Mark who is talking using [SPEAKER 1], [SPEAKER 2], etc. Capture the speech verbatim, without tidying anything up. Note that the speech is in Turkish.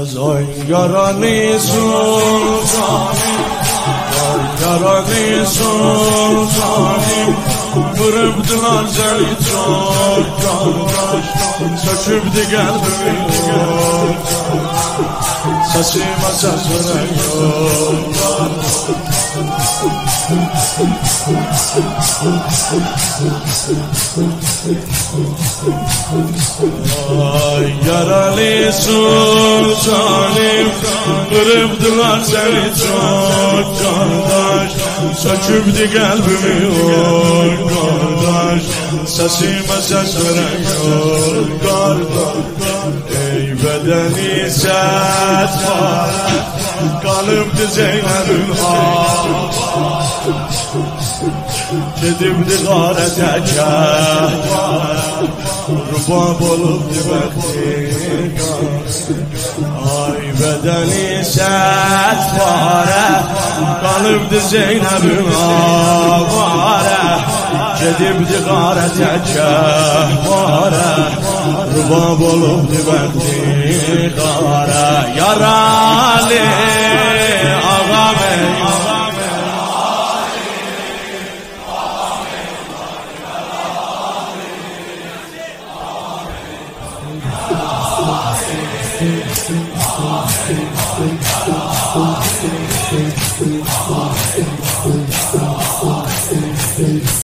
[SPEAKER 1] Ay yaralı sultanım, ay yaralı sultanım, kırıptılar seni çok kardeş, söküptü kalbimi, sesime ses veriyor. Ay yaralı sultanım, kırıptılar seni çok kardeş, söküptü kalbimi oy kardeş, sesime ses veriyor kardeş. Ey bedeni ses var, kalıptı Zeynep'in ağ, gedibdi qarətəkə, rubab olub dibəkdir. Ay bədəni sətvarə, qalıbdı Zeynəbin avarə, gedibdi qarətəkə, rubab olub dibəkdir. Yaralı ağam ey,